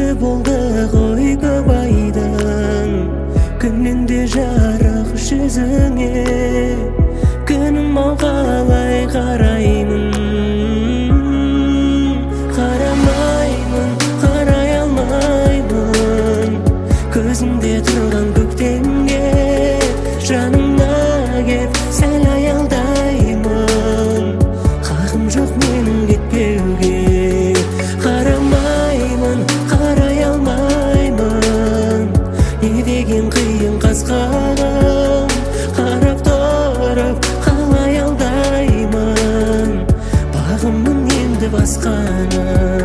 болды ғой көп айдың күнінде жарық жүзіңе күнім ау қалай қараймын қарамаймын қарай алмаймын көзімде тұрған көктемге жаныңа кеп сәл аялдаймын хақым жоқ менің кетпеуге қарамаймын қарай алмаймын не деген қиын қасқағым қарап тұрып қалай алдаймын бағымның енді басқаны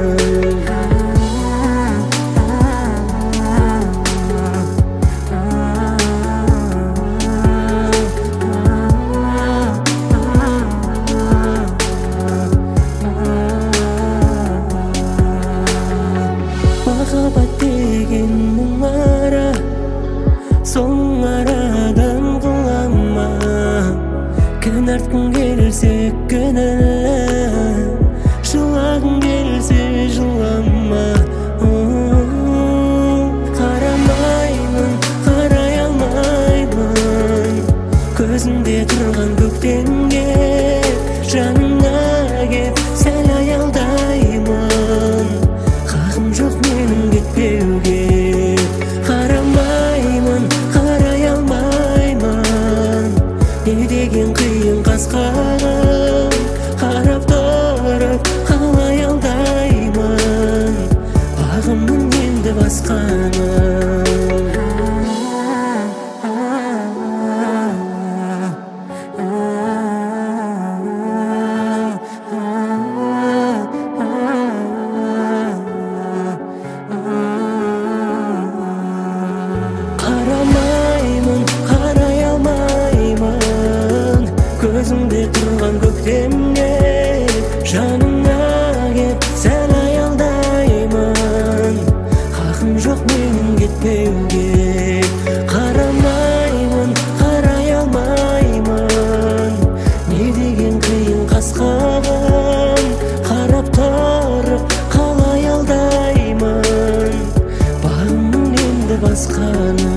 махаббат деген мұң ара соң арадан құлама кінәрткің келсе кінәлі жылағың келсе жылама қарамаймын қарай алмаймын көзімде тұрған көктемге жаныңа кеп сәл аялдаймын хақым жоқ менің кетпеуге қарамаймын қарай алмаймын не деген қиын қасқағым қарап тұрып қалай алдаймын бағымның енді басқаны қарамаймын қарай алмаймын көзімде тұрған көктемге жаныңа кеп сәл аялдаймын хақым жоқ менің кетпеуге қарамаймын қарай алмаймын не деген қиын қасқағым қарап тұрып қалай алдаймын бағымның енді басқаны